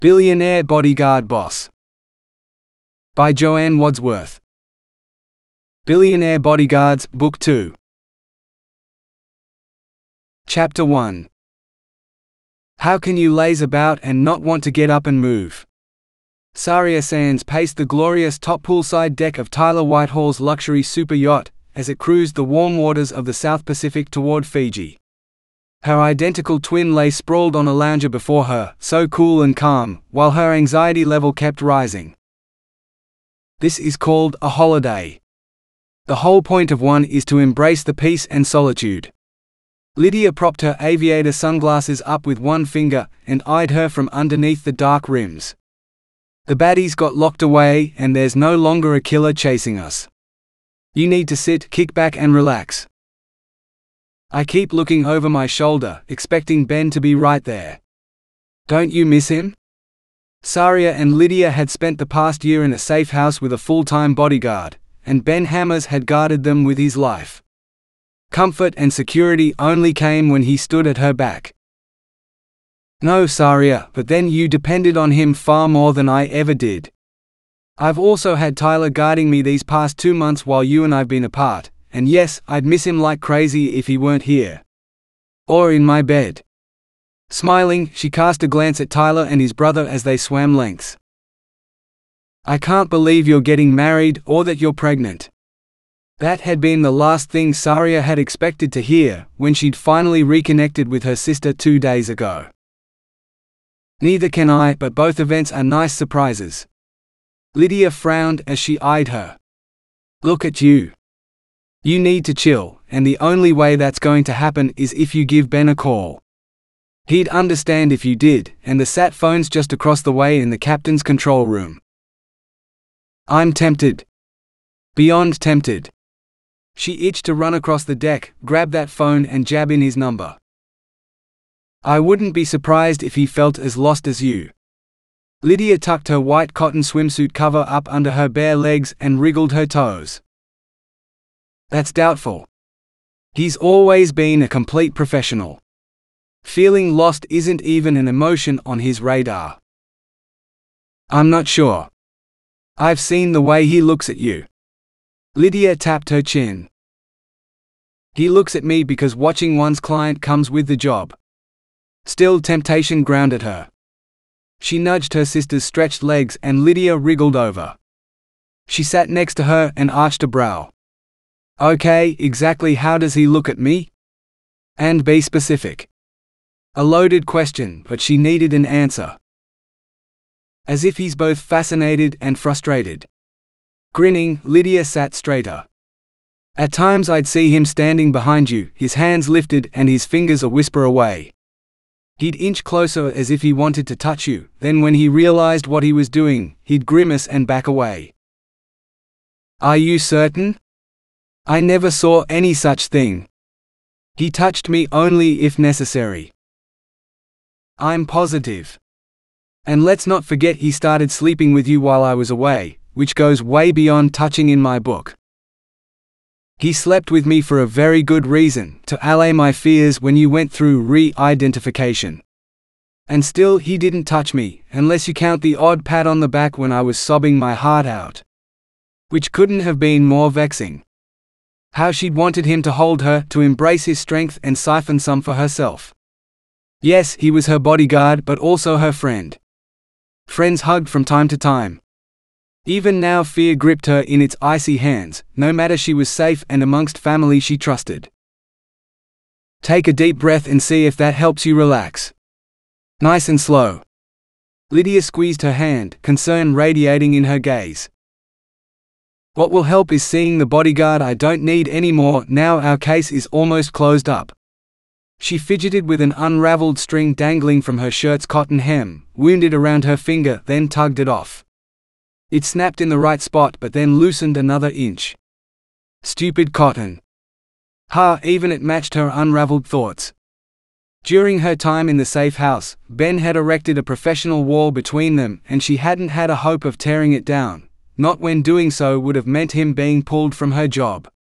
Billionaire Bodyguard Boss by Joanne Wadsworth. Billionaire Bodyguards, Book 2. Chapter 1. How can you laze about and not want to get up and move? Saria Sands paced the glorious top poolside deck of Tyler Whitehall's luxury super yacht as it cruised the warm waters of the South Pacific toward Fiji. Her identical twin lay sprawled on a lounger before her, so cool and calm, while her anxiety level kept rising. This is called a holiday. The whole point of one is to embrace the peace and solitude. Lydia propped her aviator sunglasses up with one finger and eyed her from underneath the dark rims. The baddies got locked away and there's no longer a killer chasing us. You need to sit, kick back and relax. I keep looking over my shoulder, expecting Ben to be right there. Don't you miss him? Saria and Lydia had spent the past year in a safe house with a full-time bodyguard, and Ben Hammers had guarded them with his life. Comfort and security only came when he stood at her back. No, Saria, but then you depended on him far more than I ever did. I've also had Tyler guarding me these past 2 months while you and I've been apart. And yes, I'd miss him like crazy if he weren't here. Or in my bed. Smiling, she cast a glance at Tyler and his brother as they swam lengths. I can't believe you're getting married or that you're pregnant. That had been the last thing Saria had expected to hear when she'd finally reconnected with her sister 2 days ago. Neither can I, but both events are nice surprises. Lydia frowned as she eyed her. Look at you. You need to chill, and the only way that's going to happen is if you give Ben a call. He'd understand if you did, and the sat phone's just across the way in the captain's control room. I'm tempted. Beyond tempted. She itched to run across the deck, grab that phone and jab in his number. I wouldn't be surprised if he felt as lost as you. Lydia tucked her white cotton swimsuit cover up under her bare legs and wriggled her toes. That's doubtful. He's always been a complete professional. Feeling lost isn't even an emotion on his radar. I'm not sure. I've seen the way he looks at you. Lydia tapped her chin. He looks at me because watching one's client comes with the job. Still, temptation grounded her. She nudged her sister's stretched legs and Lydia wriggled over. She sat next to her and arched a brow. Okay, exactly how does he look at me? And be specific. A loaded question, but she needed an answer. As if he's both fascinated and frustrated. Grinning, Lydia sat straighter. At times I'd see him standing behind you, his hands lifted and his fingers a whisper away. He'd inch closer as if he wanted to touch you, then when he realized what he was doing, he'd grimace and back away. Are you certain? I never saw any such thing. He touched me only if necessary. I'm positive. And let's not forget he started sleeping with you while I was away, which goes way beyond touching in my book. He slept with me for a very good reason, to allay my fears when you went through re-identification. And still he didn't touch me, unless you count the odd pat on the back when I was sobbing my heart out. Which couldn't have been more vexing. How she'd wanted him to hold her, to embrace his strength and siphon some for herself. Yes, he was her bodyguard but also her friend. Friends hugged from time to time. Even now fear gripped her in its icy hands, no matter she was safe and amongst family she trusted. Take a deep breath and see if that helps you relax. Nice and slow. Lydia squeezed her hand, concern radiating in her gaze. What will help is seeing the bodyguard I don't need anymore now our case is almost closed up. She fidgeted with an unraveled string dangling from her shirt's cotton hem, wound it around her finger, then tugged it off. It snapped in the right spot but then loosened another inch. Stupid cotton. Even it matched her unraveled thoughts. During her time in the safe house, Ben had erected a professional wall between them and she hadn't had a hope of tearing it down. Not when doing so would have meant him being pulled from her job.